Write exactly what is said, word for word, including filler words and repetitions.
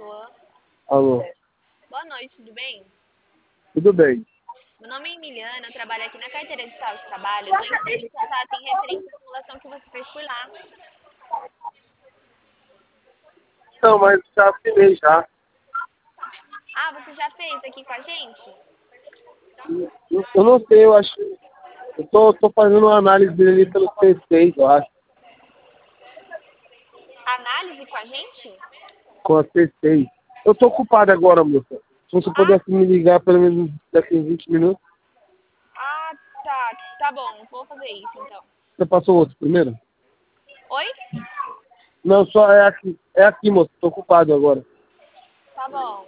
Alô? Alô? Boa noite, tudo bem? Tudo bem. Meu nome é Emiliana, eu trabalho aqui na carteira de estado de trabalho. Eu estou entrando em contato em referência à simulação que você fez por lá. Não, mas já assinei já. Ah, você já fez aqui com a gente? Eu, eu não sei, eu acho. Eu tô, tô fazendo uma análise dele pelo C seis, eu acho. Análise com a gente? Com a C seis. Eu tô ocupado agora, moça. Se você Ah, pudesse me ligar pelo menos daqui a vinte minutos. ah, tá. Tá bom, vou fazer isso então. Você passou outro primeiro? Oi? Não, só é aqui. É aqui, moça. Tô ocupado agora. Tá bom.